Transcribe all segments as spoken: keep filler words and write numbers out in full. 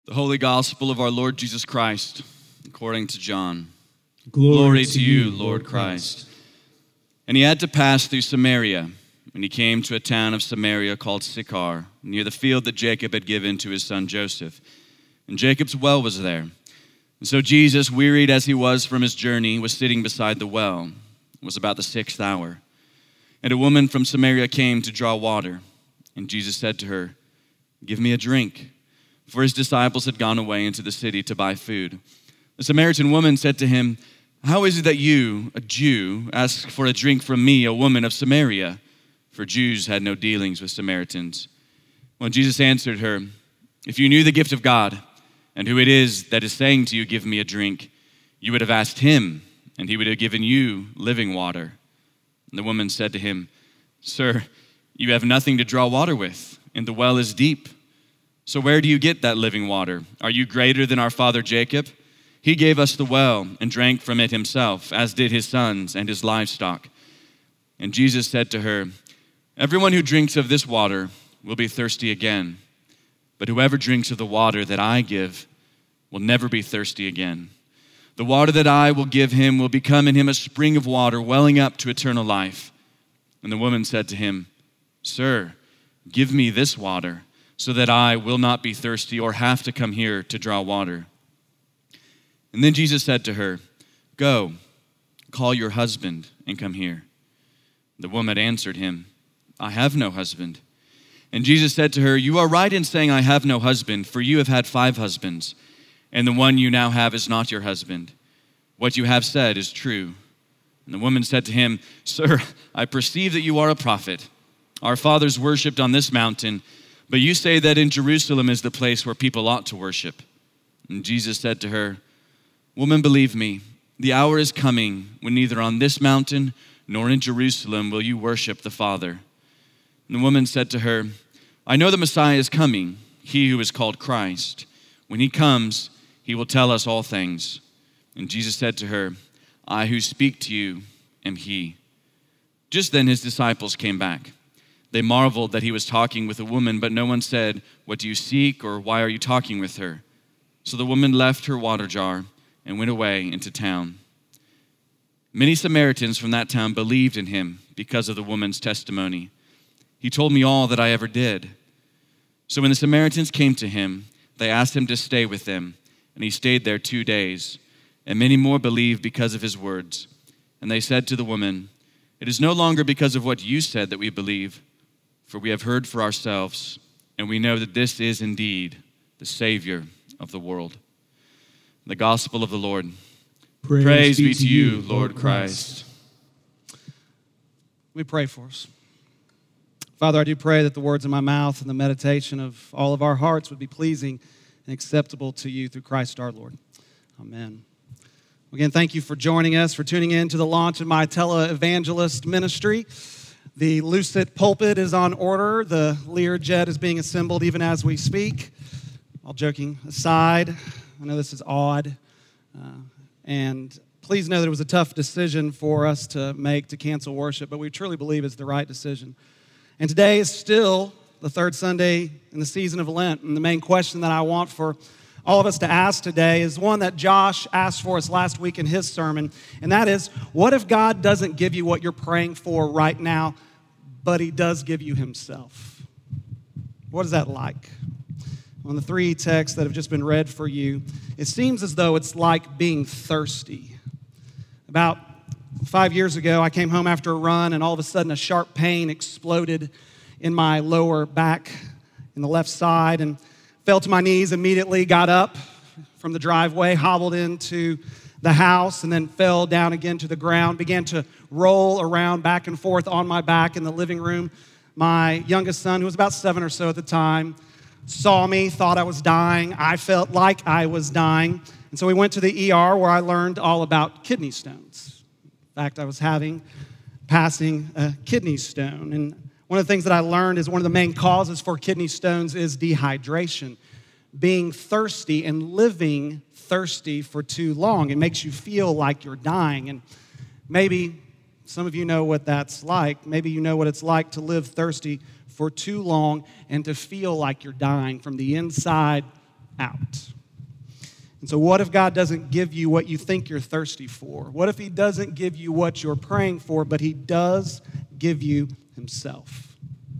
The Holy Gospel of our Lord Jesus Christ, according to John. Glory, Glory to you, Lord Christ. And he had to pass through Samaria, and he came to a town of Samaria called Sychar, near the field that Jacob had given to his son Joseph. And Jacob's well was there. And so Jesus, wearied as he was from his journey, was sitting beside the well. It was about the sixth hour. And a woman from Samaria came to draw water. And Jesus said to her, "Give me a drink." For his disciples had gone away into the city to buy food. The Samaritan woman said to him, "How is it that you, a Jew, ask for a drink from me, a woman of Samaria?" For Jews had no dealings with Samaritans. When Jesus answered her, "If you knew the gift of God, and who it is that is saying to you, 'Give me a drink,' you would have asked him, and he would have given you living water." And the woman said to him, "Sir, you have nothing to draw water with, and the well is deep. So where do you get that living water? Are you greater than our father Jacob? He gave us the well and drank from it himself, as did his sons and his livestock." And Jesus said to her, "Everyone who drinks of this water will be thirsty again. But whoever drinks of the water that I give will never be thirsty again. The water that I will give him will become in him a spring of water welling up to eternal life." And the woman said to him, "Sir, give me this water, so that I will not be thirsty or have to come here to draw water." And then Jesus said to her, "Go, call your husband and come here." The woman answered him, "I have no husband." And Jesus said to her, "You are right in saying, 'I have no husband,' for you have had five husbands, and the one you now have is not your husband. What you have said is true." And the woman said to him, "Sir, I perceive that you are a prophet. Our fathers worshipped on this mountain, but you say that in Jerusalem is the place where people ought to worship." And Jesus said to her, "Woman, believe me, the hour is coming when neither on this mountain nor in Jerusalem will you worship the Father." And the woman said to her, "I know the Messiah is coming, he who is called Christ. When he comes, he will tell us all things." And Jesus said to her, "I who speak to you am he." Just then his disciples came back. They marveled that he was talking with a woman, but no one said, "What do you seek?" or "Why are you talking with her?" So the woman left her water jar and went away into town. Many Samaritans from that town believed in him because of the woman's testimony. "He told me all that I ever did." So when the Samaritans came to him, they asked him to stay with them, and he stayed there two days. And many more believed because of his words. And they said to the woman, "It is no longer because of what you said that we believe, for we have heard for ourselves, and we know that this is indeed the Savior of the world." The Gospel of the Lord. Praise, Praise be to you, Lord Christ. Let me pray for us. Father, I do pray that the words of my mouth and the meditation of all of our hearts would be pleasing and acceptable to you through Christ our Lord. Amen. Again, thank you for joining us, for tuning in to the launch of my tele-evangelist ministry. The Lucid pulpit is on order. The Learjet is being assembled even as we speak. All joking aside, I know this is odd. Uh, and please know that it was a tough decision for us to make to cancel worship, but we truly believe it's the right decision. And today is still the third Sunday in the season of Lent. And the main question that I want for all of us to ask today is one that Josh asked for us last week in his sermon, and that is, what if God doesn't give you what you're praying for right now, but he does give you himself? What is that like? On the three texts that have just been read for you, it seems as though it's like being thirsty. About five years ago, I came home after a run, and all of a sudden a sharp pain exploded in my lower back in the left side, and fell to my knees immediately, got up from the driveway, hobbled into the house, and then fell down again to the ground, began to roll around back and forth on my back in the living room. My youngest son, who was about seven or so at the time, saw me, thought I was dying. I felt like I was dying. And so we went to the E R where I learned all about kidney stones. In fact, I was having, passing a kidney stone. And one of the things that I learned is one of the main causes for kidney stones is dehydration. Being thirsty and living thirsty for too long. It makes you feel like you're dying. And maybe some of you know what that's like. Maybe you know what it's like to live thirsty for too long and to feel like you're dying from the inside out. And so what if God doesn't give you what you think you're thirsty for? What if he doesn't give you what you're praying for, but he does give you himself?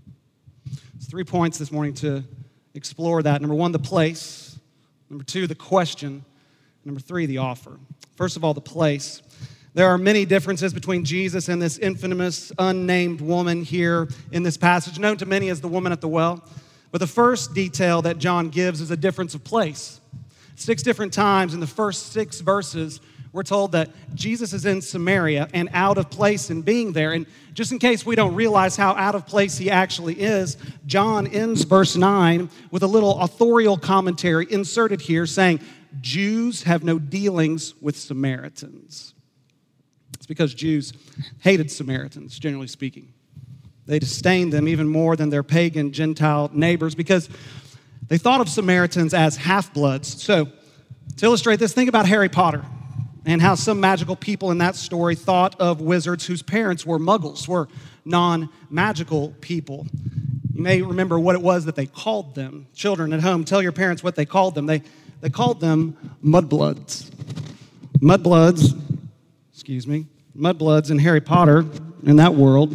It's three points this morning to explore that. Number one, the place. Number two, the question. Number three, the offer. First of all, the place. There are many differences between Jesus and this infamous, unnamed woman here in this passage, known to many as the woman at the well. But the first detail that John gives is a difference of place. Six different times in the first six verses, we're told that Jesus is in Samaria and out of place in being there. And just in case we don't realize how out of place he actually is, John ends verse nine with a little authorial commentary inserted here saying, Jews have no dealings with Samaritans. It's because Jews hated Samaritans, generally speaking. They disdained them even more than their pagan Gentile neighbors because they thought of Samaritans as half-bloods. So, to illustrate this, think about Harry Potter and how some magical people in that story thought of wizards whose parents were muggles, were non-magical people. You may remember what it was that they called them. Children at home, tell your parents what they called them. They, they called them mudbloods. Mudbloods, excuse me, mudbloods in Harry Potter, in that world,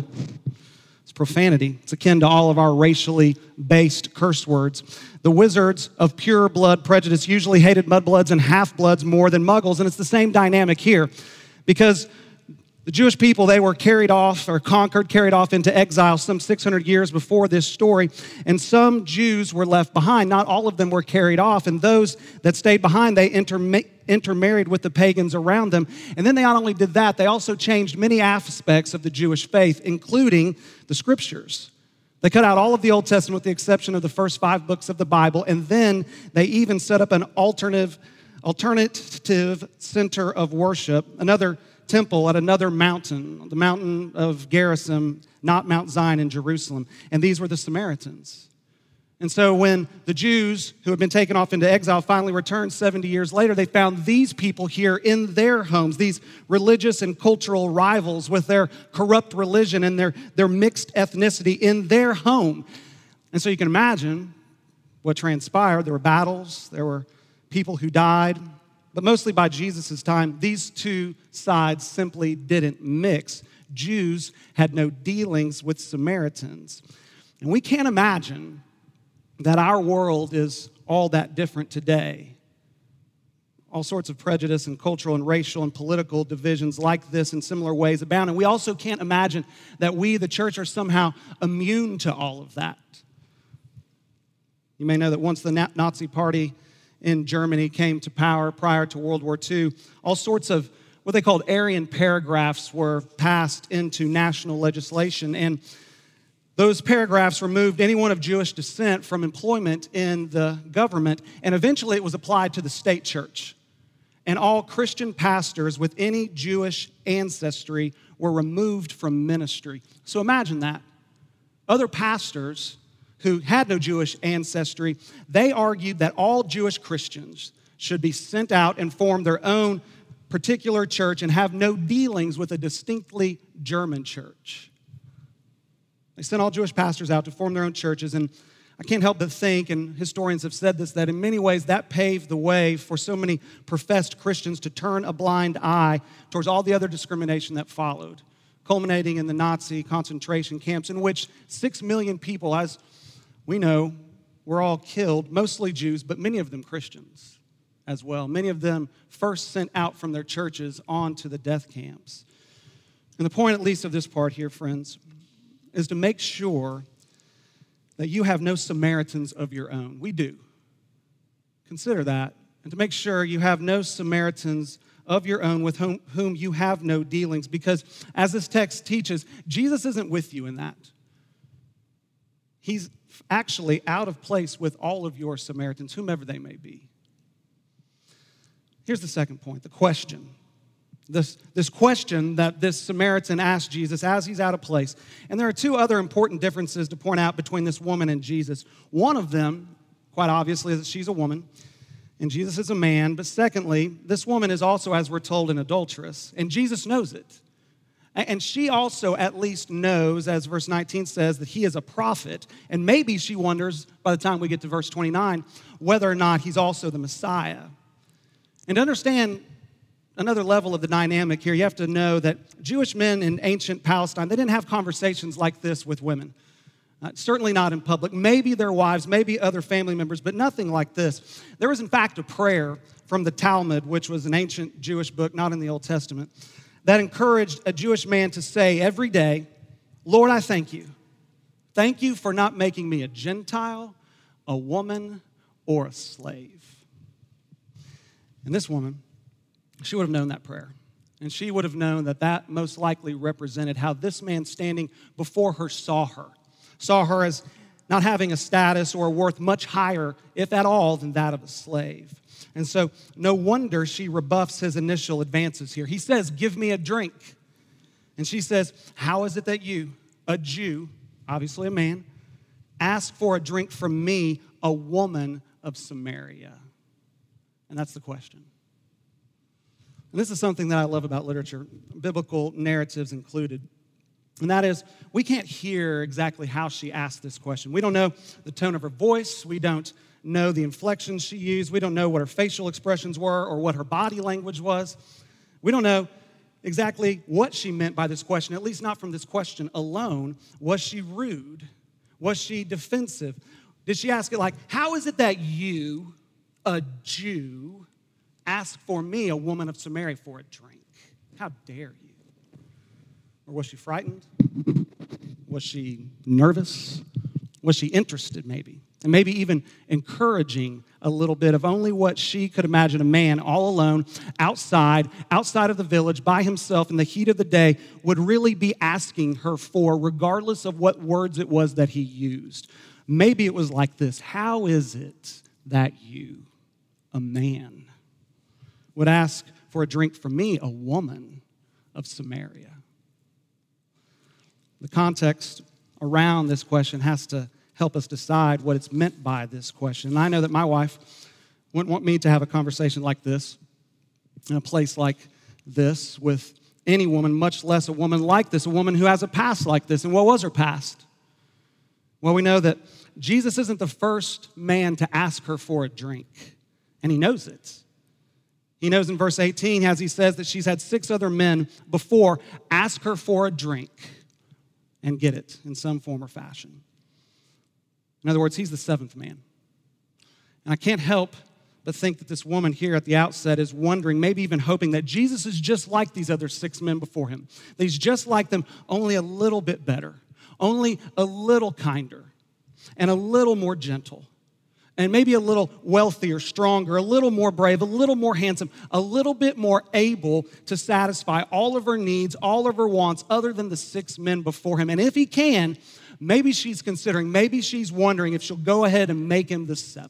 profanity. It's akin to all of our racially based curse words. The wizards of pure blood prejudice usually hated mudbloods and half-bloods more than muggles, and it's the same dynamic here because the Jewish people, they were carried off or conquered, carried off into exile some six hundred years before this story, and some Jews were left behind. Not all of them were carried off, and those that stayed behind, they interma- intermarried with the pagans around them. And then they not only did that, they also changed many aspects of the Jewish faith, including the scriptures. They cut out all of the Old Testament with the exception of the first five books of the Bible, and then they even set up an alternative, alternative center of worship, another temple at another mountain, the mountain of Gerizim, not Mount Zion in Jerusalem. And these were the Samaritans. And so when the Jews who had been taken off into exile finally returned seventy years later, they found these people here in their homes, these religious and cultural rivals with their corrupt religion and their, their mixed ethnicity in their home. And so you can imagine what transpired. There were battles, there were people who died, but mostly by Jesus' time, these two sides simply didn't mix. Jews had no dealings with Samaritans. And we can't imagine that our world is all that different today. All sorts of prejudice and cultural and racial and political divisions like this in similar ways abound. And we also can't imagine that we, the church, are somehow immune to all of that. You may know that once the Nazi Party in Germany came to power prior to World War Two, all sorts of what they called Aryan paragraphs were passed into national legislation, and those paragraphs removed anyone of Jewish descent from employment in the government, and eventually it was applied to the state church. And all Christian pastors with any Jewish ancestry were removed from ministry. So imagine that. Other pastors who had no Jewish ancestry, they argued that all Jewish Christians should be sent out and form their own particular church and have no dealings with a distinctly German church. They sent all Jewish pastors out to form their own churches, and I can't help but think, and historians have said this, that in many ways that paved the way for so many professed Christians to turn a blind eye towards all the other discrimination that followed, culminating in the Nazi concentration camps in which six million people, as we know, were all killed, mostly Jews, but many of them Christians as well. Many of them first sent out from their churches onto the death camps. And the point, at least, of this part here, friends, is to make sure that you have no Samaritans of your own. We do. Consider that. And to make sure you have no Samaritans of your own with whom, whom you have no dealings. Because as this text teaches, Jesus isn't with you in that. He's actually out of place with all of your Samaritans, whomever they may be. Here's the second point, the question. This, this question that this Samaritan asked Jesus as he's out of place. And there are two other important differences to point out between this woman and Jesus. One of them, quite obviously, is that she's a woman and Jesus is a man. But secondly, this woman is also, as we're told, an adulteress. And Jesus knows it. And she also at least knows, as verse nineteen says, that he is a prophet. And maybe she wonders, by the time we get to verse twenty-nine, whether or not he's also the Messiah. And to understand another level of the dynamic here, you have to know that Jewish men in ancient Palestine, they didn't have conversations like this with women. Uh, certainly not in public. Maybe their wives, maybe other family members, but nothing like this. There was, in fact, a prayer from the Talmud, which was an ancient Jewish book, not in the Old Testament, that encouraged a Jewish man to say every day, Lord, I thank you. Thank you for not making me a Gentile, a woman, or a slave. And this woman, she would have known that prayer. And she would have known that that most likely represented how this man standing before her saw her. Saw her as not having a status or a worth much higher, if at all, than that of a slave. And so no wonder she rebuffs his initial advances here. He says, give me a drink. And she says, how is it that you, a Jew, obviously a man, ask for a drink from me, a woman of Samaria? And that's the question. And this is something that I love about literature, biblical narratives included. And that is, we can't hear exactly how she asked this question. We don't know the tone of her voice. We don't know the inflections she used. We don't know what her facial expressions were or what her body language was. We don't know exactly what she meant by this question, at least not from this question alone. Was she rude? Was she defensive? Did she ask it like, how is it that you, a Jew, ask for me, a woman of Samaria, for a drink? How dare you? Or was she frightened? Was she nervous? Was she interested maybe? And maybe even encouraging a little bit of only what she could imagine a man all alone, outside, outside of the village, by himself in the heat of the day, would really be asking her for, regardless of what words it was that he used. Maybe it was like this: how is it that you, a man, would ask for a drink from me, a woman of Samaria? The context around this question has to help us decide what it's meant by this question. And I know that my wife wouldn't want me to have a conversation like this in a place like this with any woman, much less a woman like this, a woman who has a past like this. And what was her past? Well, we know that Jesus isn't the first man to ask her for a drink, and he knows it. He knows in verse eighteen, as he says, that she's had six other men before ask her for a drink and get it in some form or fashion. In other words, he's the seventh man. And I can't help but think that this woman here at the outset is wondering, maybe even hoping, that Jesus is just like these other six men before him. That he's just like them, only a little bit better, only a little kinder, and a little more gentle, and maybe a little wealthier, stronger, a little more brave, a little more handsome, a little bit more able to satisfy all of her needs, all of her wants, other than the six men before him. And if he can, maybe she's considering, maybe she's wondering if she'll go ahead and make him the seventh.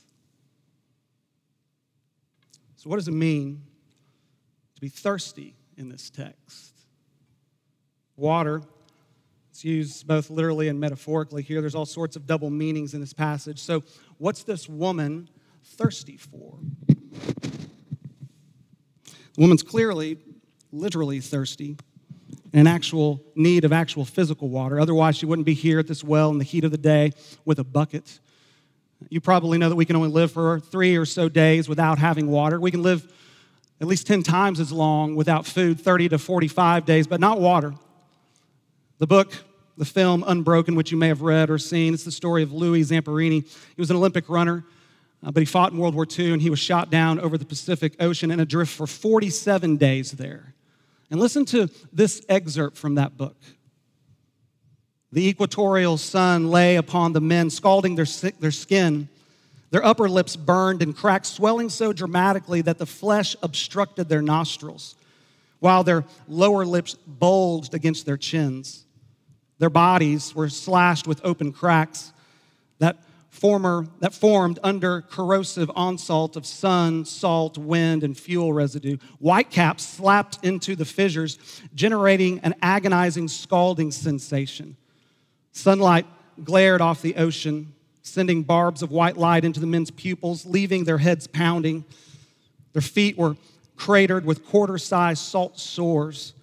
So what does it mean to be thirsty in this text? Water, it's used both literally and metaphorically here. There's all sorts of double meanings in this passage. So what's this woman thirsty for? The woman's clearly, literally thirsty, in actual need of actual physical water. Otherwise, she wouldn't be here at this well in the heat of the day with a bucket. You probably know that we can only live for three or so days without having water. We can live at least ten times as long without food, thirty to forty-five days, but not water. The book, the film Unbroken, which you may have read or seen, it's the story of Louis Zamperini. He was an Olympic runner, uh, but he fought in World War Two, and he was shot down over the Pacific Ocean in a drift for forty-seven days there. And listen to this excerpt from that book. The equatorial sun lay upon the men, scalding their, their skin. Their upper lips burned and cracked, swelling so dramatically that the flesh obstructed their nostrils, while their lower lips bulged against their chins. Their bodies were slashed with open cracks that former that formed under corrosive onslaught of sun, salt, wind, and fuel residue. Whitecaps slapped into the fissures, generating an agonizing, scalding sensation. Sunlight glared off the ocean, sending barbs of white light into the men's pupils, leaving their heads pounding. Their feet were cratered with quarter-sized salt sores.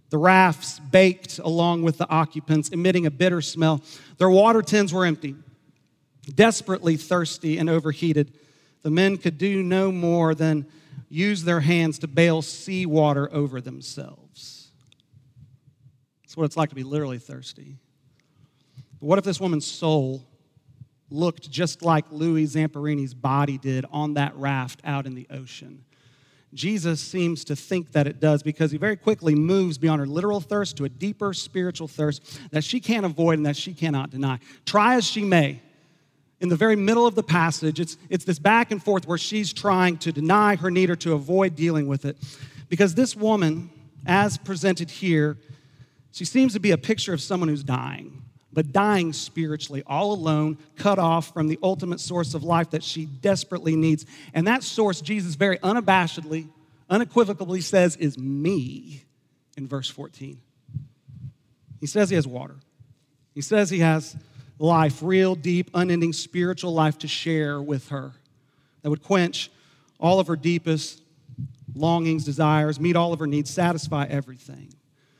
the rafts baked along with the occupants, emitting a bitter smell. Their water tins were empty. Desperately thirsty and overheated, the men could do no more than use their hands to bail seawater over themselves. That's what it's like to be literally thirsty. But what if this woman's soul looked just like Louis Zamperini's body did on that raft out in the ocean? Jesus seems to think that it does, because he very quickly moves beyond her literal thirst to a deeper spiritual thirst that she can't avoid and that she cannot deny. Try as she may, in the very middle of the passage, it's, it's this back and forth where she's trying to deny her need or to avoid dealing with it. Because this woman, as presented here, she seems to be a picture of someone who's dying, but dying spiritually, all alone, cut off from the ultimate source of life that she desperately needs. And that source, Jesus very unabashedly, unequivocally says, is me in verse fourteen. He says he has water. He says he has life, real, deep, unending spiritual life to share with her that would quench all of her deepest longings, desires, meet all of her needs, satisfy everything.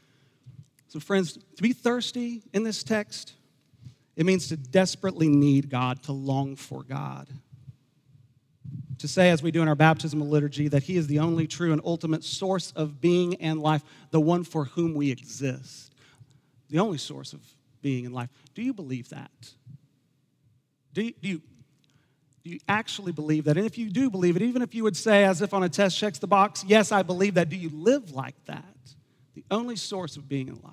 So friends, to be thirsty in this text, it means to desperately need God, to long for God. To say, as we do in our baptismal liturgy, that he is the only true and ultimate source of being and life, the one for whom we exist, the only source of being and life. Do you believe that? Do you, do you, do you actually believe that? And if you do believe it, even if you would say, as if on a test checks the box, yes, I believe that, do you live like that? The only source of being in life.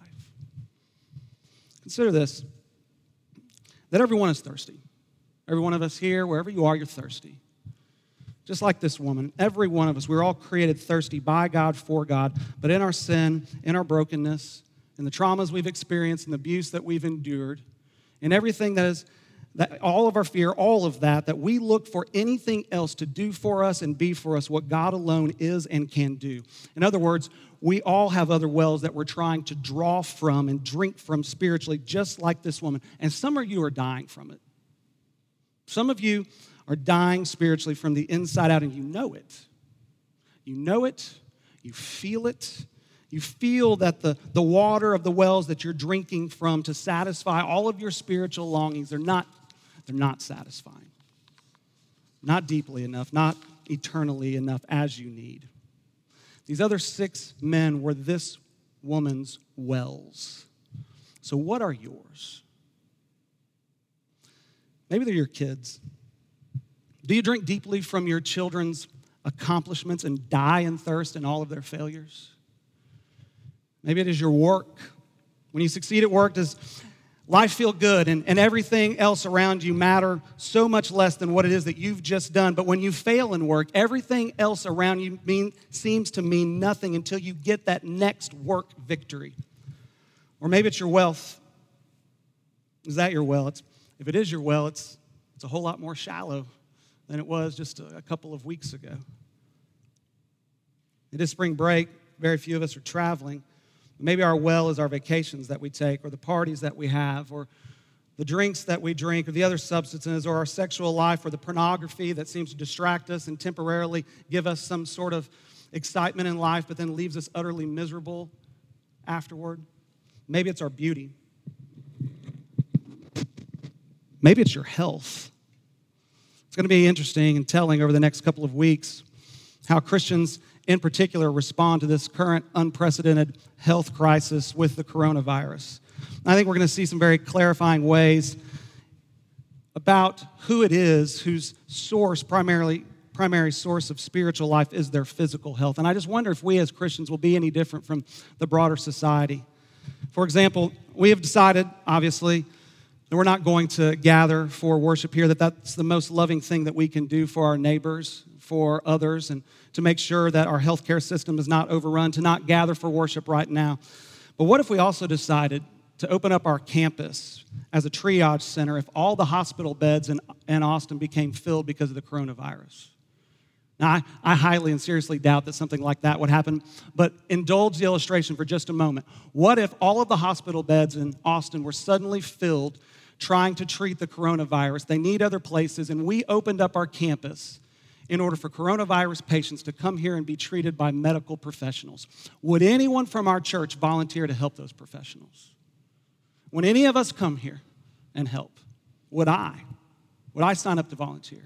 Consider this, that everyone is thirsty. Every one of us here, wherever you are, you're thirsty. Just like this woman, every one of us, we're all created thirsty by God, for God, but in our sin, in our brokenness, in the traumas we've experienced, and the abuse that we've endured, in everything that is, that all of our fear, all of that, that we look for anything else to do for us and be for us what God alone is and can do. In other words, we all have other wells that we're trying to draw from and drink from spiritually, just like this woman. And some of you are dying from it. Some of you are dying spiritually from the inside out, and you know it. You know it. You feel it. You feel that the, the water of the wells that you're drinking from to satisfy all of your spiritual longings, they're not, they're not satisfying. Not deeply enough, not eternally enough as you need. These other six men were this woman's wells. So what are yours? Maybe they're your kids. Do you drink deeply from your children's accomplishments and die in thirst in all of their failures? Maybe it is your work. When you succeed at work, does life feel good and, and everything else around you matter so much less than what it is that you've just done? But when you fail in work, everything else around you mean, seems to mean nothing until you get that next work victory. Or maybe it's your wealth. Is that your well? It's, if it is your well, it's, it's a whole lot more shallow than it was just a, a couple of weeks ago. It is spring break. Very few of us are traveling. Maybe our well is our vacations that we take, or the parties that we have, or the drinks that we drink, or the other substances, or our sexual life, or the pornography that seems to distract us and temporarily give us some sort of excitement in life, but then leaves us utterly miserable afterward. Maybe it's our beauty. Maybe it's your health. It's going to be interesting and telling over the next couple of weeks how Christians in particular respond to this current unprecedented health crisis with the coronavirus. I think we're going to see some very clarifying ways about who it is whose source, primarily primary source of spiritual life is their physical health. And I just wonder if we as Christians will be any different from the broader society. For example, we have decided, obviously, that we're not going to gather for worship here, that that's the most loving thing that we can do for our neighbors, for others, and to make sure that our healthcare system is not overrun, to not gather for worship right now. But what if we also decided to open up our campus as a triage center if all the hospital beds in, in Austin became filled because of the coronavirus? Now, I, I highly and seriously doubt that something like that would happen, but indulge the illustration for just a moment. What if all of the hospital beds in Austin were suddenly filled trying to treat the coronavirus? They need other places, and we opened up our campus in order for coronavirus patients to come here and be treated by medical professionals. Would anyone from our church volunteer to help those professionals? When any of us come here and help, would I? Would I sign up to volunteer?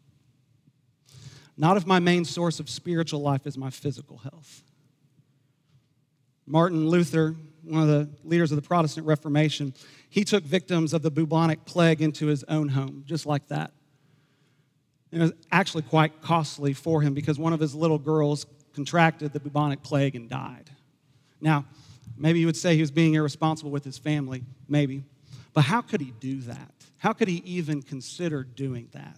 Not if my main source of spiritual life is my physical health. Martin Luther, one of the leaders of the Protestant Reformation, he took victims of the bubonic plague into his own home, just like that. It was actually quite costly for him because one of his little girls contracted the bubonic plague and died. Now, maybe you would say he was being irresponsible with his family, maybe. But how could he do that? How could he even consider doing that?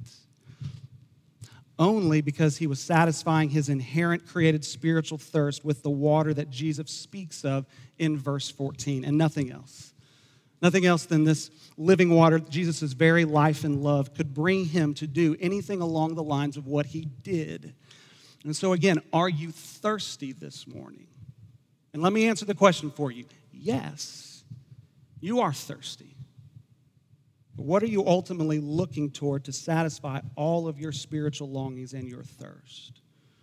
Only because he was satisfying his inherent created spiritual thirst with the water that Jesus speaks of in verse fourteen, and nothing else. Nothing else than this living water, Jesus' very life and love, could bring him to do anything along the lines of what he did. And so again, are you thirsty this morning? And let me answer the question for you. Yes, you are thirsty. But what are you ultimately looking toward to satisfy all of your spiritual longings and your thirst?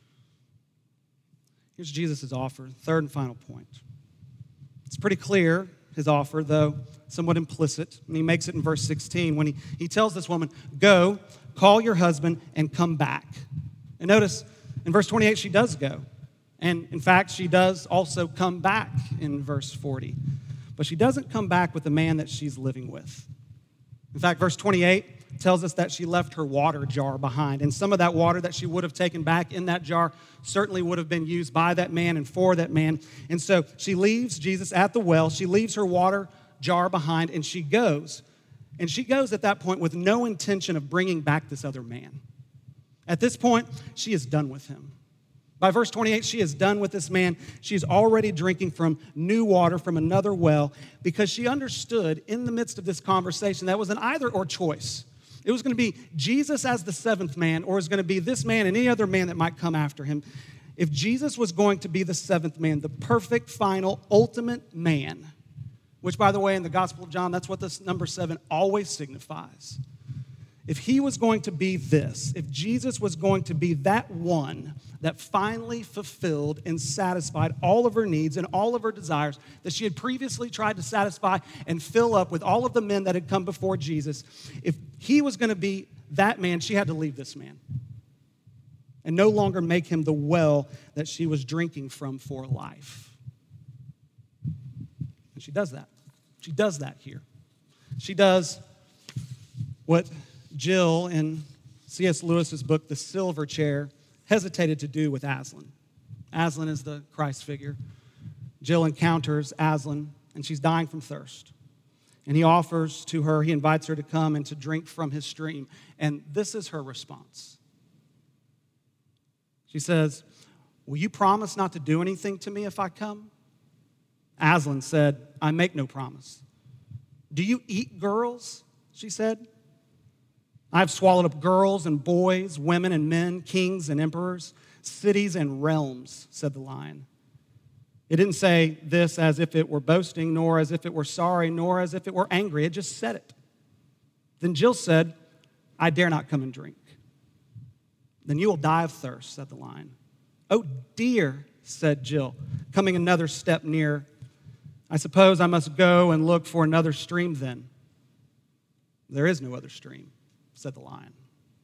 Here's Jesus' offer, third and final point. It's pretty clear, his offer, though somewhat implicit. And he makes it in verse sixteen when he, he tells this woman, go, call your husband, and come back. And notice, in verse twenty-eight, she does go. And in fact, she does also come back in verse forty. But she doesn't come back with the man that she's living with. In fact, verse twenty-eight tells us that she left her water jar behind. And some of that water that she would have taken back in that jar certainly would have been used by that man and for that man. And so she leaves Jesus at the well. She leaves her water jar behind, and she goes. And she goes at that point with no intention of bringing back this other man. At this point, she is done with him. By verse twenty-eight, she is done with this man. She's already drinking from new water from another well because she understood in the midst of this conversation that it was an either-or choice. It was going to be Jesus as the seventh man, or it was going to be this man and any other man that might come after him. If Jesus was going to be the seventh man, the perfect, final, ultimate man, which, by the way, in the Gospel of John, that's what this number seven always signifies. If he was going to be this, if Jesus was going to be that one that finally fulfilled and satisfied all of her needs and all of her desires that she had previously tried to satisfy and fill up with all of the men that had come before Jesus, if he was going to be that man, she had to leave this man and no longer make him the well that she was drinking from for life. And she does that. She does that here. She does what Jill, in C S Lewis's book, The Silver Chair, hesitated to do with Aslan. Aslan is the Christ figure. Jill encounters Aslan, and she's dying from thirst. And he offers to her, he invites her to come and to drink from his stream. And this is her response. She says, will you promise not to do anything to me if I come? Aslan said, I make no promise. Do you eat girls? She said. I've swallowed up girls and boys, women and men, kings and emperors, cities and realms, said the lion. It didn't say this as if it were boasting, nor as if it were sorry, nor as if it were angry. It just said it. Then Jill said, I dare not come and drink. Then you will die of thirst, said the lion. Oh dear, said Jill, coming another step near. I suppose I must go and look for another stream then. There is no other stream, said the lion.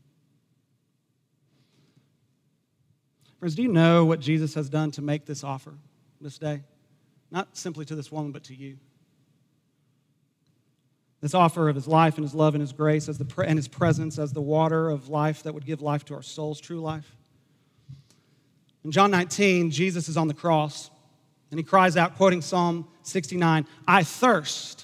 Friends, do you know what Jesus has done to make this offer this day? Not simply to this woman, but to you. This offer of his life and his love and his grace as the pre- and his presence as the water of life that would give life to our souls, true life. In John nineteen, Jesus is on the cross, and he cries out, quoting Psalm sixty-nine, I thirst.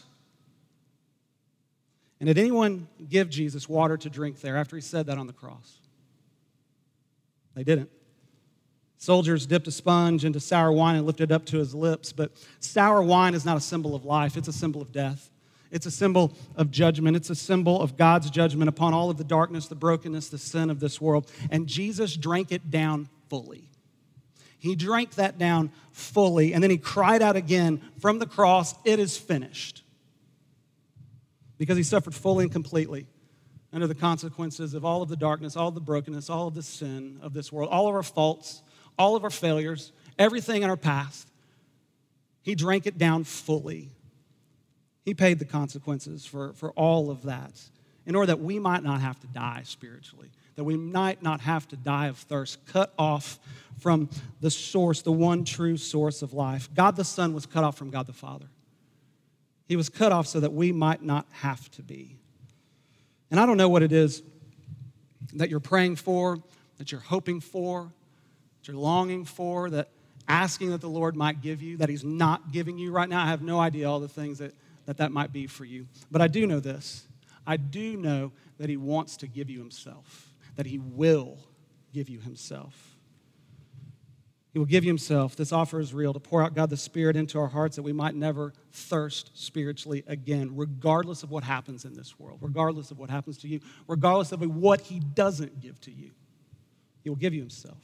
And did anyone give Jesus water to drink there after he said that on the cross? They didn't. Soldiers dipped a sponge into sour wine and lifted it up to his lips, but sour wine is not a symbol of life, it's a symbol of death. It's a symbol of judgment. It's a symbol of God's judgment upon all of the darkness, the brokenness, the sin of this world. And Jesus drank it down fully. He drank that down fully, and then he cried out again from the cross, it is finished. Because he suffered fully and completely under the consequences of all of the darkness, all of the brokenness, all of the sin of this world, all of our faults, all of our failures, everything in our past. He drank it down fully. He paid the consequences for, for all of that in order that we might not have to die spiritually, that we might not have to die of thirst, cut off from the source, the one true source of life. God the Son was cut off from God the Father. He was cut off so that we might not have to be. And I don't know what it is that you're praying for, that you're hoping for, that you're longing for, that asking that the Lord might give you, that he's not giving you right now. I have no idea all the things that that, that might be for you. But I do know this. I do know that he wants to give you himself, that he will give you himself. He will give you himself. This offer is real, to pour out God the Spirit into our hearts that we might never thirst spiritually again, regardless of what happens in this world, regardless of what happens to you, regardless of what he doesn't give to you. He will give you himself.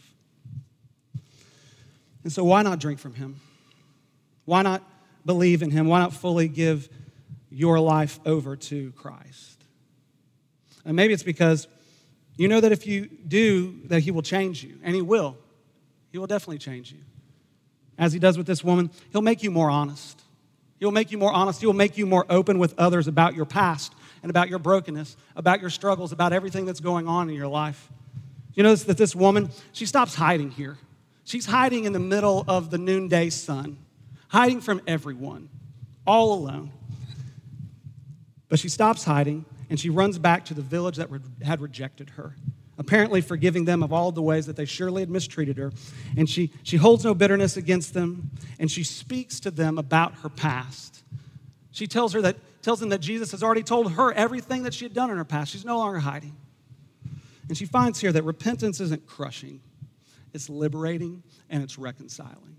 And so why not drink from him? Why not believe in him? Why not fully give your life over to Christ? And maybe it's because you know that if you do, that he will change you, and he will. He will definitely change you. As he does with this woman, he'll make you more honest. He'll make you more honest. He will make you more open with others about your past and about your brokenness, about your struggles, about everything that's going on in your life. You notice that this woman, she stops hiding here. She's hiding in the middle of the noonday sun, hiding from everyone, all alone. But she stops hiding, and she runs back to the village that had rejected her, apparently forgiving them of all the ways that they surely had mistreated her. And she, she holds no bitterness against them, and she speaks to them about her past. She tells her that tells them that Jesus has already told her everything that she had done in her past. She's no longer hiding. And she finds here that repentance isn't crushing. It's liberating, and it's reconciling.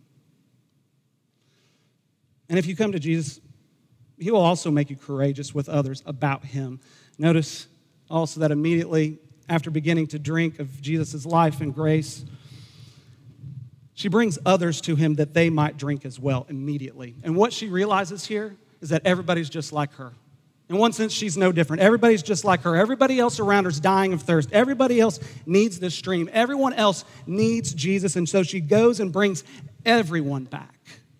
And if you come to Jesus, he will also make you courageous with others about him. Notice also that immediately after beginning to drink of Jesus' life and grace, she brings others to him that they might drink as well immediately. And what she realizes here is that everybody's just like her. In one sense, she's no different. Everybody's just like her. Everybody else around her is dying of thirst. Everybody else needs this stream. Everyone else needs Jesus. And so she goes and brings everyone back.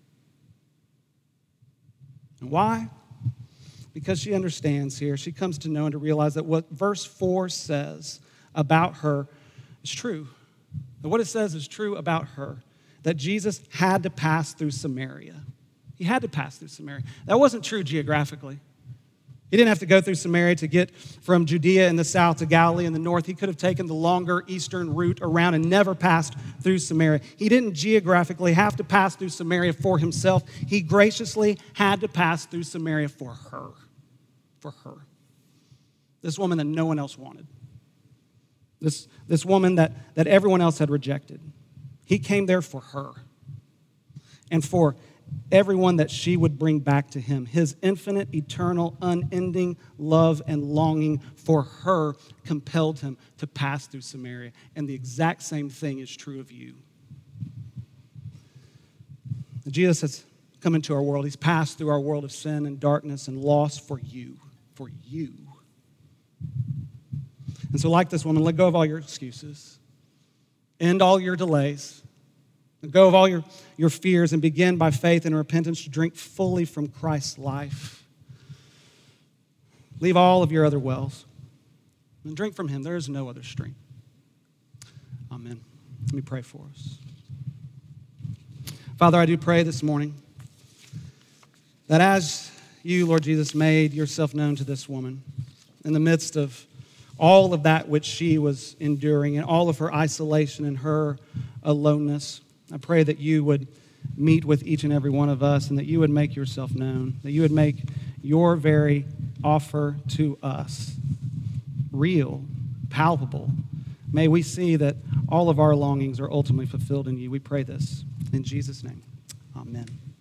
And why? Because she understands here. She comes to know and to realize that what verse four says about her is true. That what it says is true about her. That Jesus had to pass through Samaria. He had to pass through Samaria. That wasn't true geographically. He didn't have to go through Samaria to get from Judea in the south to Galilee in the north. He could have taken the longer eastern route around and never passed through Samaria. He didn't geographically have to pass through Samaria for himself. He graciously had to pass through Samaria for her. For her. This woman that no one else wanted. This, this woman that, that everyone else had rejected. He came there for her. And for everyone that she would bring back to him. His infinite, eternal, unending love and longing for her compelled him to pass through Samaria. And the exact same thing is true of you. Jesus has come into our world. He's passed through our world of sin and darkness and loss for you. For you. And so like this woman, let go of all your excuses. End all your delays. Let go of all your, your fears and begin by faith and repentance to drink fully from Christ's life. Leave all of your other wells and drink from him. There is no other stream. Amen. Let me pray for us. Father, I do pray this morning that as you, Lord Jesus, made yourself known to this woman in the midst of all of that which she was enduring and all of her isolation and her aloneness, I pray that you would meet with each and every one of us and that you would make yourself known, that you would make your very offer to us real, palpable. May we see that all of our longings are ultimately fulfilled in you. We pray this in Jesus' name. Amen.